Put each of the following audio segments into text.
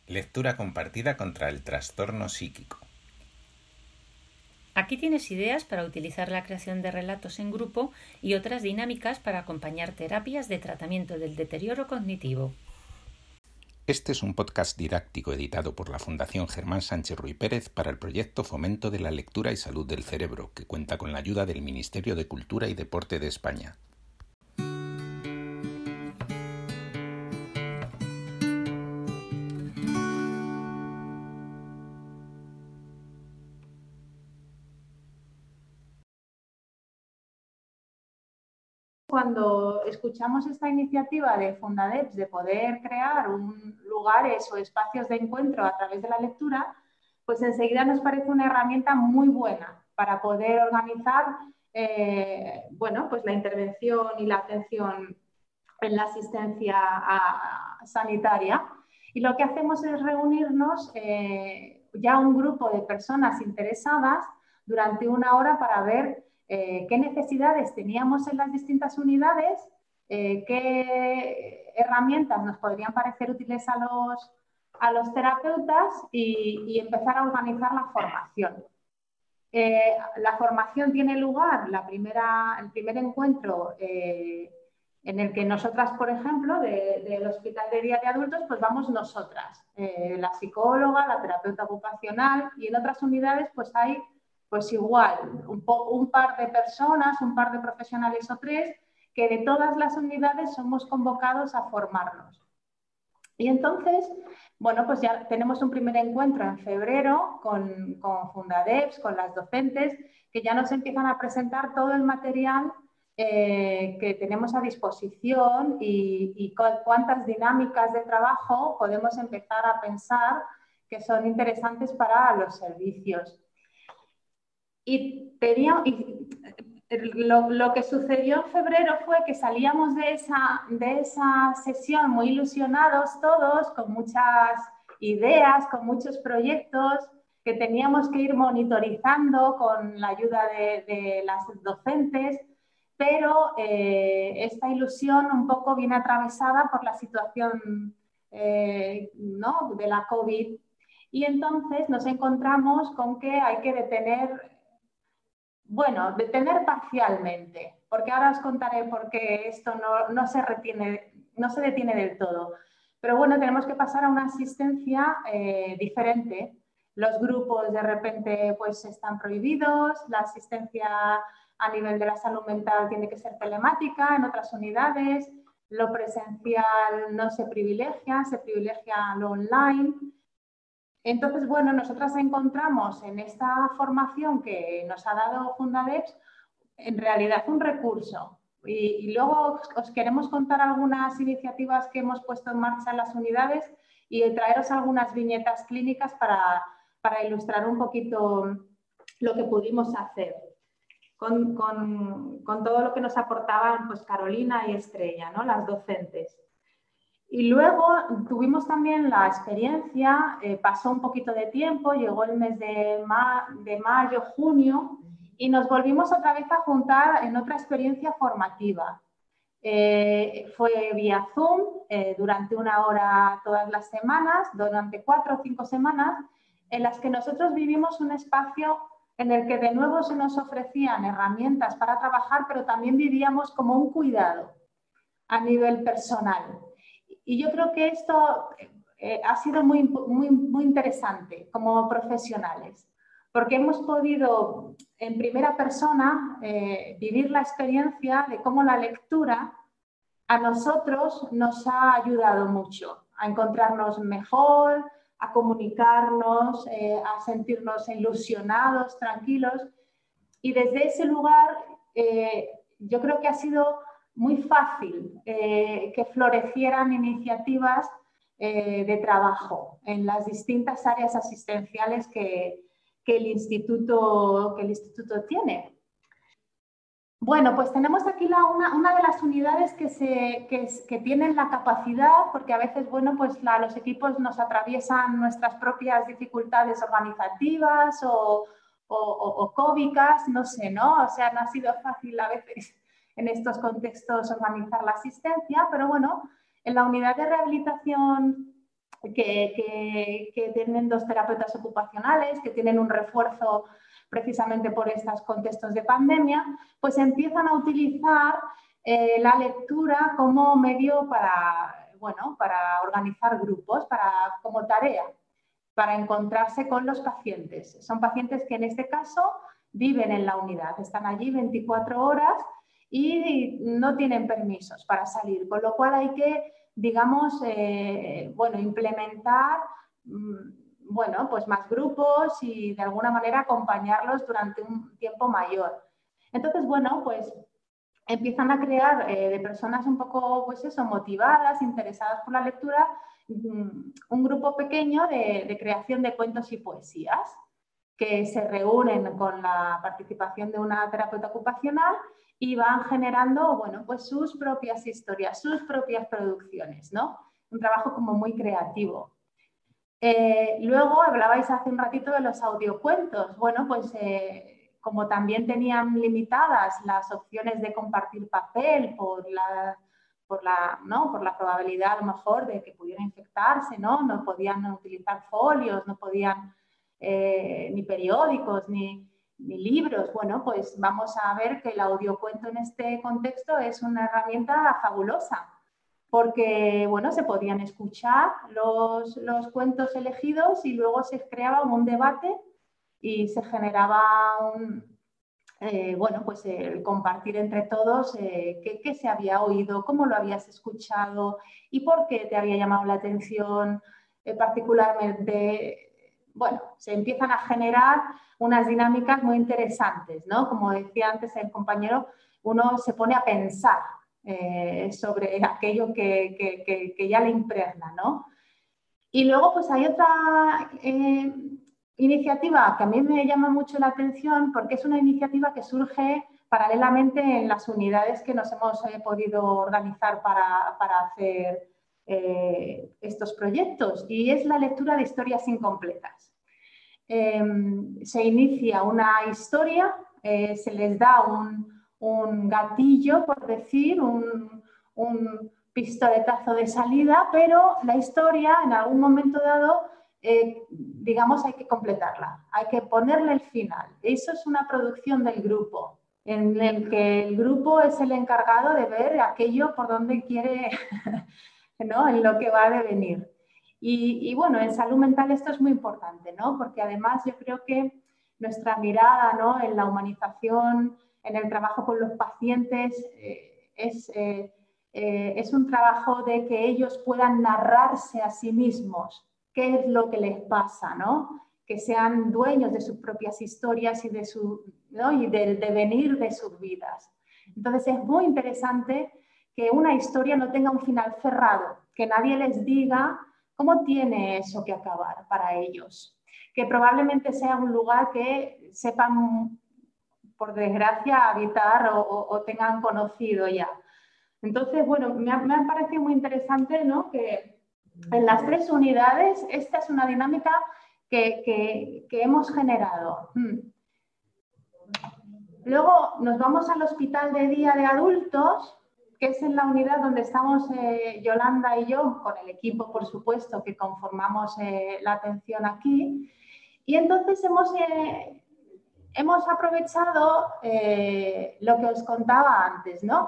Lectura compartida contra el trastorno psíquico. Aquí tienes ideas para utilizar la creación de relatos en grupo y otras dinámicas para acompañar terapias de tratamiento del deterioro cognitivo. Este es un podcast didáctico editado por la Fundación Germán Sánchez Ruy Pérez para el proyecto Fomento de la Lectura y Salud del Cerebro, que cuenta con la ayuda del Ministerio de Cultura y Deporte de España. Cuando escuchamos esta iniciativa de Fundadeps de poder crear lugares o espacios de encuentro a través de la lectura, pues enseguida nos parece una herramienta muy buena para poder organizar pues la intervención y la atención en la asistencia sanitaria. Y lo que hacemos es reunirnos ya un grupo de personas interesadas durante una hora para ver qué necesidades teníamos en las distintas unidades, qué herramientas nos podrían parecer útiles a los terapeutas y empezar a organizar la formación. La formación tiene lugar, el primer encuentro en el que nosotras, por ejemplo, del Hospital de Día de Adultos, pues vamos nosotras, la psicóloga, la terapeuta ocupacional, y en otras unidades pues hay pues igual un par de personas, un par de profesionales o tres, que de todas las unidades somos convocados a formarnos. Y entonces, bueno, pues ya tenemos un primer encuentro en febrero con Fundadeps, con las docentes, que ya nos empiezan a presentar todo el material que tenemos a disposición y cuántas dinámicas de trabajo podemos empezar a pensar que son interesantes para los servicios. Lo que sucedió en febrero fue que salíamos de esa sesión muy ilusionados todos, con muchas ideas, con muchos proyectos que teníamos que ir monitorizando con la ayuda de las docentes, pero esta ilusión un poco viene atravesada por la situación ¿no? de la COVID, y entonces nos encontramos con que hay que detener parcialmente, porque ahora os contaré por qué esto no se detiene del todo. Pero bueno, tenemos que pasar a una asistencia diferente. Los grupos de repente pues están prohibidos, la asistencia a nivel de la salud mental tiene que ser telemática en otras unidades, lo presencial no se privilegia lo online. Entonces, bueno, nosotras encontramos en esta formación que nos ha dado Fundadeps en realidad un recurso. Y luego os queremos contar algunas iniciativas que hemos puesto en marcha en las unidades y traeros algunas viñetas clínicas para ilustrar un poquito lo que pudimos hacer con todo lo que nos aportaban pues, Carolina y Estrella, ¿no? Las docentes. Y luego tuvimos también la experiencia, pasó un poquito de tiempo, llegó el mes de mayo, junio, y nos volvimos otra vez a juntar en otra experiencia formativa. Fue vía Zoom durante una hora todas las semanas, durante 4 o 5 semanas, en las que nosotros vivimos un espacio en el que de nuevo se nos ofrecían herramientas para trabajar, pero también vivíamos como un cuidado a nivel personal. Y yo creo que esto ha sido muy interesante como profesionales, porque hemos podido en primera persona vivir la experiencia de cómo la lectura a nosotros nos ha ayudado mucho a encontrarnos mejor, a comunicarnos, a sentirnos ilusionados, tranquilos. Y desde ese lugar yo creo que ha sido muy fácil que florecieran iniciativas de trabajo en las distintas áreas asistenciales que el instituto tiene. Bueno, pues tenemos aquí una de las unidades que tienen la capacidad, porque a veces, bueno, pues los equipos nos atraviesan nuestras propias dificultades organizativas o cómicas, no sé, ¿no? O sea, no ha sido fácil a veces en estos contextos organizar la asistencia, pero bueno, en la unidad de rehabilitación que tienen 2 terapeutas ocupacionales, que tienen un refuerzo precisamente por estos contextos de pandemia, pues empiezan a utilizar la lectura como medio para, bueno, para organizar grupos, como tarea, para encontrarse con los pacientes. Son pacientes que en este caso viven en la unidad, están allí 24 horas y no tienen permisos para salir, con lo cual hay que, digamos, bueno, implementar bueno, pues más grupos y de alguna manera acompañarlos durante un tiempo mayor. Entonces, bueno, pues empiezan a crear de personas un poco, pues eso, motivadas, interesadas por la lectura, un grupo pequeño de creación de cuentos y poesías que se reúnen con la participación de una terapeuta ocupacional y van generando, bueno, pues sus propias historias, sus propias producciones, ¿no? Un trabajo como muy creativo. Luego hablabais hace un ratito de los audiocuentos. Bueno, pues como también tenían limitadas las opciones de compartir papel por la probabilidad a lo mejor de que pudiera infectarse, ¿no? No podían utilizar folios, no podían ni periódicos, ni libros. Bueno, pues vamos a ver que el audiocuento en este contexto es una herramienta fabulosa, porque bueno, se podían escuchar los cuentos elegidos y luego se creaba un debate y se generaba bueno, pues el compartir entre todos qué se había oído, cómo lo habías escuchado y por qué te había llamado la atención particularmente. Bueno, se empiezan a generar unas dinámicas muy interesantes, ¿no? Como decía antes el compañero, uno se pone a pensar sobre aquello que ya le impregna, ¿no? Y luego pues hay otra iniciativa que a mí me llama mucho la atención porque es una iniciativa que surge paralelamente en las unidades que nos hemos podido organizar para hacer estos proyectos, y es la lectura de historias incompletas. Se inicia una historia, se les da un gatillo, por decir, un pistoletazo de salida, pero la historia en algún momento dado, digamos, hay que completarla, hay que ponerle el final. Eso es una producción del grupo, en el que el grupo es el encargado de ver aquello por donde quiere, ¿no? En lo que va a devenir. Y bueno, en salud mental esto es muy importante, ¿no? Porque además yo creo que nuestra mirada, ¿no?, en la humanización, en el trabajo con los pacientes, es un trabajo de que ellos puedan narrarse a sí mismos qué es lo que les pasa, ¿no? Que sean dueños de sus propias historias y, ¿no?, y del devenir de sus vidas. Entonces es muy interesante que una historia no tenga un final cerrado, que nadie les diga cómo tiene eso que acabar para ellos, que probablemente sea un lugar que sepan, por desgracia, habitar o tengan conocido ya. Entonces, bueno, me ha parecido muy interesante, ¿no?, que en las 3 unidades esta es una dinámica que hemos generado. Luego nos vamos al hospital de día de adultos, que es en la unidad donde estamos Yolanda y yo, con el equipo, por supuesto, que conformamos la atención aquí. Y entonces hemos aprovechado lo que os contaba antes, ¿no?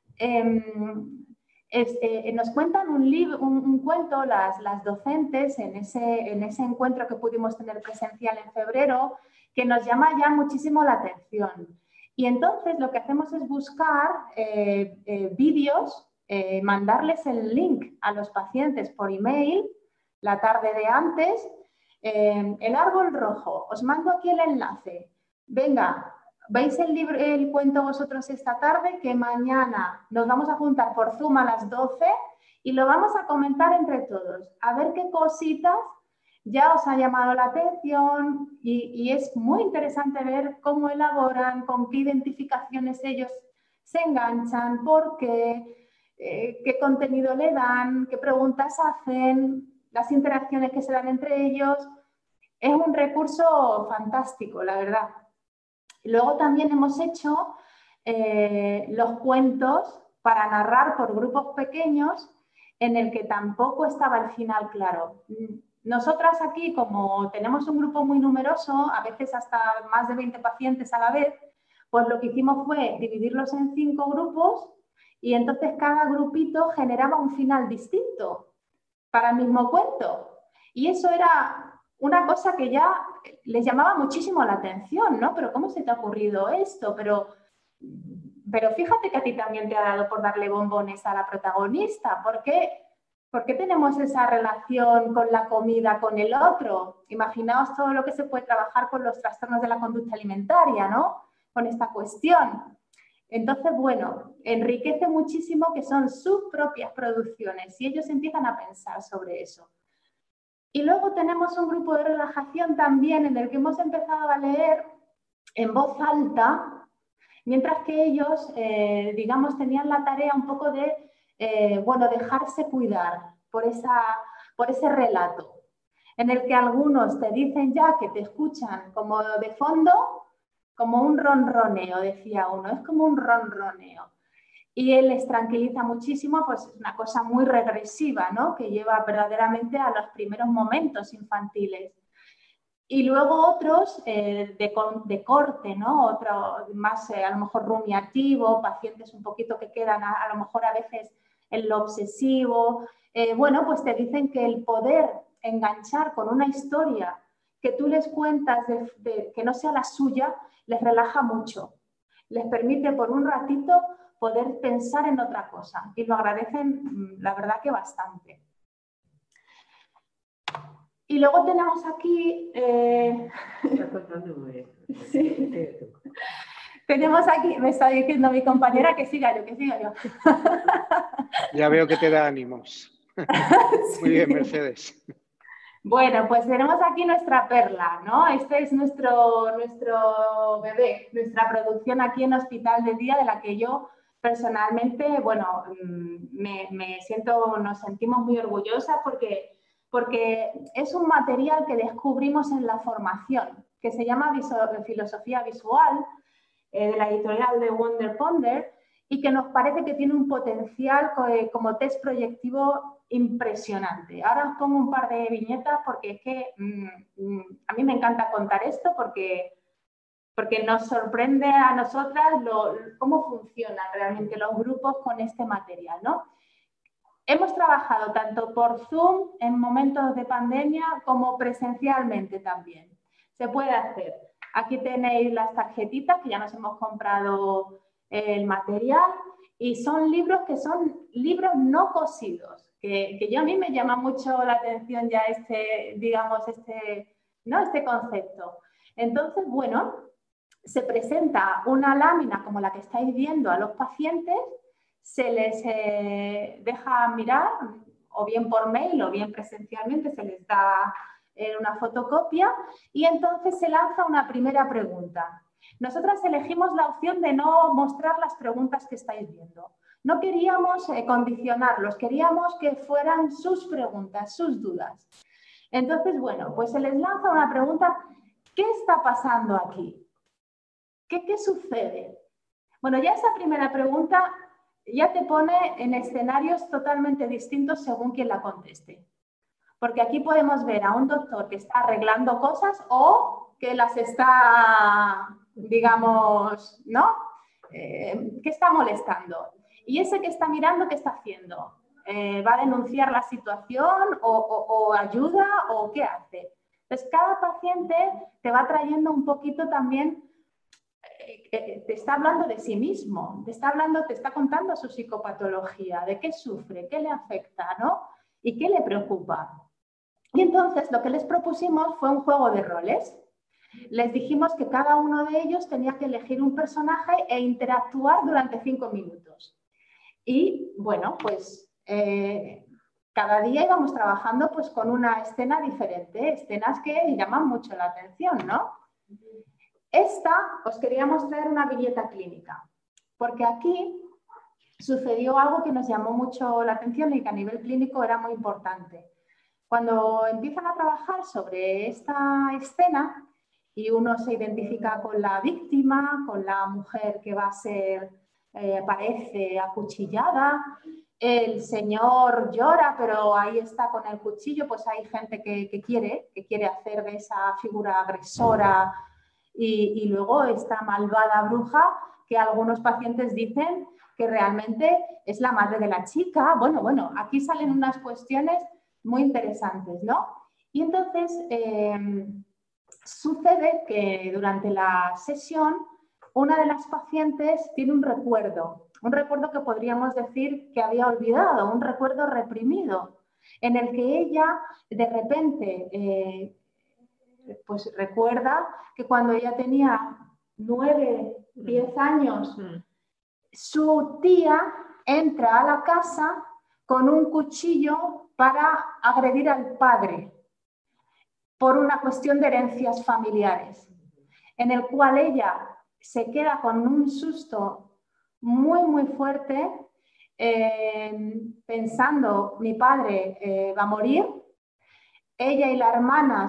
Nos cuentan un cuento las docentes en ese encuentro que pudimos tener presencial en febrero, que nos llama ya muchísimo la atención. Y entonces lo que hacemos es buscar vídeos, mandarles el link a los pacientes por email la tarde de antes. El árbol rojo, os mando aquí el enlace. Venga, ¿veis el cuento vosotros esta tarde? Que mañana nos vamos a juntar por Zoom a las 12 y lo vamos a comentar entre todos. A ver qué cositas ya os ha llamado la atención, y es muy interesante ver cómo elaboran, con qué identificaciones ellos se enganchan, por qué contenido le dan, qué preguntas hacen, las interacciones que se dan entre ellos. Es un recurso fantástico, la verdad. Luego también hemos hecho los cuentos para narrar por grupos pequeños en el que tampoco estaba el final claro. Nosotras aquí, como tenemos un grupo muy numeroso, a veces hasta más de 20 pacientes a la vez, pues lo que hicimos fue dividirlos en 5 grupos y entonces cada grupito generaba un final distinto para el mismo cuento. Y eso era una cosa que ya les llamaba muchísimo la atención, ¿no? Pero ¿cómo se te ha ocurrido esto? Pero fíjate que a ti también te ha dado por darle bombones a la protagonista. ¿Por qué tenemos esa relación con la comida con el otro? Imaginaos todo lo que se puede trabajar con los trastornos de la conducta alimentaria, ¿no? Con esta cuestión. Entonces, bueno, enriquece muchísimo que son sus propias producciones y ellos empiezan a pensar sobre eso. Y luego tenemos un grupo de relajación también en el que hemos empezado a leer en voz alta, mientras que ellos, digamos, tenían la tarea un poco de, bueno, dejarse cuidar por ese relato, en el que algunos te dicen ya que te escuchan como de fondo, como un ronroneo, decía uno, es como un ronroneo. Y él les tranquiliza muchísimo, pues es una cosa muy regresiva, ¿no? Que lleva verdaderamente a los primeros momentos infantiles. Y luego otros de corte, ¿no? Otro más a lo mejor rumiativo, pacientes un poquito que quedan a lo mejor a veces en lo obsesivo. Bueno, pues te dicen que el poder enganchar con una historia que tú les cuentas que no sea la suya, les relaja mucho. Les permite por un ratito poder pensar en otra cosa y lo agradecen, la verdad que bastante. Y luego tenemos aquí... Sí. Tenemos aquí, me está diciendo mi compañera que siga yo. Ya veo que te da ánimos. Sí. Muy bien, Mercedes. Bueno, pues tenemos aquí nuestra perla, ¿no? Este es nuestro bebé, nuestra producción aquí en Hospital de Día, de la que yo personalmente, bueno, nos sentimos muy orgullosas porque es un material que descubrimos en la formación, que se llama Filosofía Visual, de la editorial de Wonder Ponder, y que nos parece que tiene un potencial como test proyectivo impresionante. Ahora os pongo un par de viñetas porque es que a mí me encanta contar esto porque nos sorprende a nosotras cómo funcionan realmente los grupos con este material, ¿no? Hemos trabajado tanto por Zoom en momentos de pandemia como presencialmente también. Se puede hacer. Aquí tenéis las tarjetitas que ya nos hemos comprado el material y son libros que son libros no cosidos, que yo a mí me llama mucho la atención ya este concepto. Entonces, bueno, se presenta una lámina como la que estáis viendo a los pacientes, se les deja mirar, o bien por mail o bien presencialmente, se les da una fotocopia y entonces se lanza una primera pregunta. Nosotras elegimos la opción de no mostrar las preguntas que estáis viendo. No queríamos condicionarlos, queríamos que fueran sus preguntas, sus dudas. Entonces, bueno, pues se les lanza una pregunta, ¿qué está pasando aquí? ¿Qué sucede? Bueno, ya esa primera pregunta ya te pone en escenarios totalmente distintos según quien la conteste. Porque aquí podemos ver a un doctor que está arreglando cosas o que las está, digamos, ¿no? Que está molestando. Y ese que está mirando, ¿qué está haciendo? ¿Va a denunciar la situación o ayuda o qué hace? Entonces, cada paciente te va trayendo un poquito también, te está hablando de sí mismo, te está contando su psicopatología, de qué sufre, qué le afecta, ¿no? Y qué le preocupa. Y entonces lo que les propusimos fue un juego de roles. Les dijimos que cada uno de ellos tenía que elegir un personaje e interactuar durante 5 minutos. Y bueno, pues cada día íbamos trabajando pues con una escena diferente, escenas que llaman mucho la atención, ¿no? Esta os quería mostrar una viñeta clínica, porque aquí sucedió algo que nos llamó mucho la atención y que a nivel clínico era muy importante. Cuando empiezan a trabajar sobre esta escena y uno se identifica con la víctima, con la mujer que va a ser, parece acuchillada, el señor llora, pero ahí está con el cuchillo, pues hay gente que quiere hacer de esa figura agresora y luego esta malvada bruja que algunos pacientes dicen que realmente es la madre de la chica. Bueno, aquí salen unas cuestiones muy interesantes, ¿no? Y entonces sucede que durante la sesión una de las pacientes tiene un recuerdo que podríamos decir que había olvidado, un recuerdo reprimido, en el que ella de repente pues recuerda que cuando ella tenía 9, 10 años, su tía entra a la casa con un cuchillo para agredir al padre por una cuestión de herencias familiares, en el cual ella se queda con un susto muy fuerte, pensando, mi padre va a morir. Ella y la hermana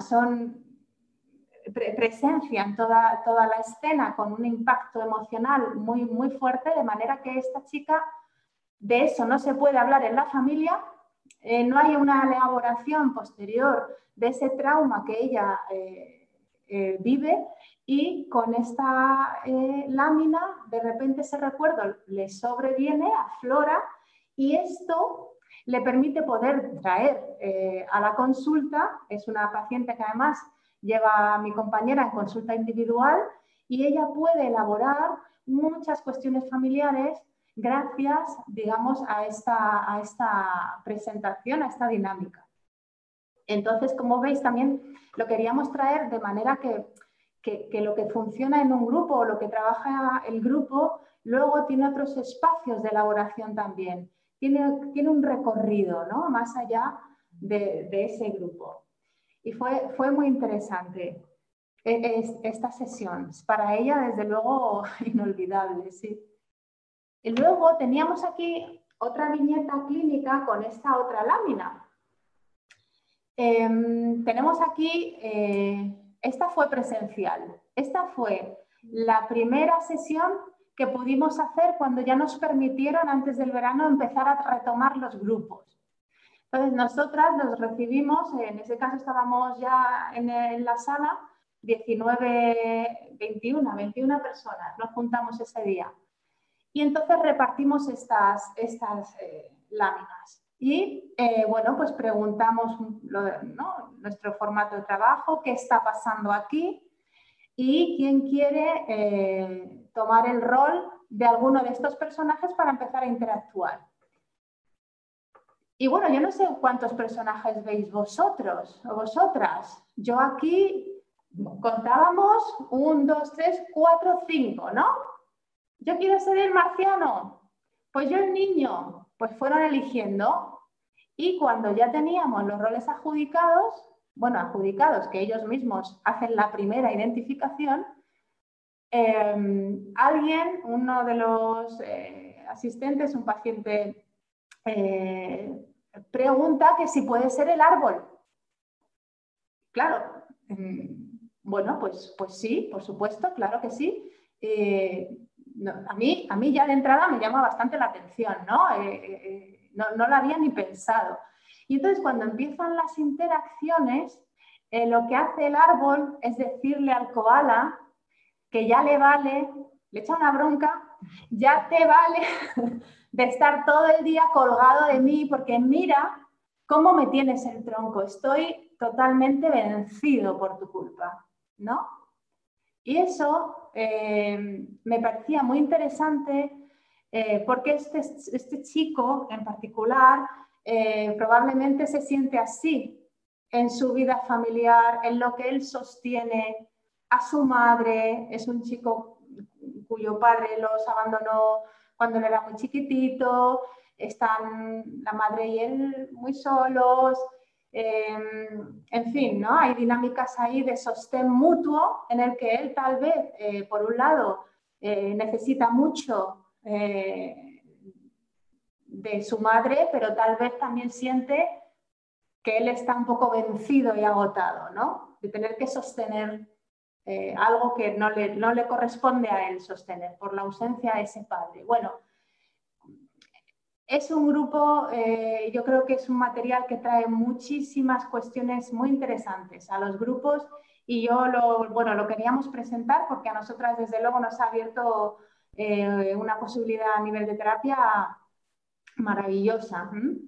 presencian toda la escena con un impacto emocional muy fuerte, de manera que esta chica, de eso no se puede hablar en la familia, no hay una elaboración posterior de ese trauma que ella vive, y con esta lámina de repente ese recuerdo le sobreviene, aflora, y esto le permite poder traer a la consulta. Es una paciente que además lleva a mi compañera en consulta individual y ella puede elaborar muchas cuestiones familiares gracias, digamos, a esta presentación, a esta dinámica. Entonces, como veis, también lo queríamos traer de manera que lo que funciona en un grupo o lo que trabaja el grupo luego tiene otros espacios de elaboración también. Tiene un recorrido, ¿no?, más allá de ese grupo. Y fue muy interesante esta sesión. Para ella, desde luego, inolvidable, sí. Y luego teníamos aquí otra viñeta clínica con esta otra lámina. Tenemos aquí, esta fue presencial. Esta fue la primera sesión que pudimos hacer cuando ya nos permitieron antes del verano empezar a retomar los grupos. Entonces nosotras nos recibimos, en ese caso estábamos ya en la sala, 21 personas, nos juntamos ese día. Y entonces repartimos estas láminas. Y bueno, pues preguntamos ¿no?, nuestro formato de trabajo, qué está pasando aquí y quién quiere tomar el rol de alguno de estos personajes para empezar a interactuar. Y bueno, yo no sé cuántos personajes veis vosotros o vosotras. Yo aquí contábamos 1, 2, 3, 4, 5, ¿no? Yo quiero ser el marciano, pues yo el niño, pues fueron eligiendo, y cuando ya teníamos los roles adjudicados, que ellos mismos hacen la primera identificación, alguien, uno de los asistentes, un paciente, pregunta que si puede ser el árbol. Claro, bueno, pues sí, por supuesto, claro que sí. No, a mí ya de entrada me llama bastante la atención, ¿no? No lo había ni pensado. Y entonces cuando empiezan las interacciones, lo que hace el árbol es decirle al koala que ya le vale, le echa una bronca, ya te vale de estar todo el día colgado de mí, porque mira cómo me tienes el tronco, estoy totalmente vencido por tu culpa, ¿no? Y eso me parecía muy interesante porque este chico en particular probablemente se siente así en su vida familiar, en lo que él sostiene a su madre. Es un chico cuyo padre los abandonó cuando él era muy chiquitito, están la madre y él muy solos. En fin, ¿no? Hay dinámicas ahí de sostén mutuo en el que él tal vez, por un lado, necesita mucho de su madre, pero tal vez también siente que él está un poco vencido y agotado, ¿no? De tener que sostener algo que no le corresponde a él sostener por la ausencia de ese padre. Bueno, Es un grupo, yo creo que es un material que trae muchísimas cuestiones muy interesantes a los grupos y yo lo queríamos presentar porque a nosotras desde luego nos ha abierto una posibilidad a nivel de terapia maravillosa.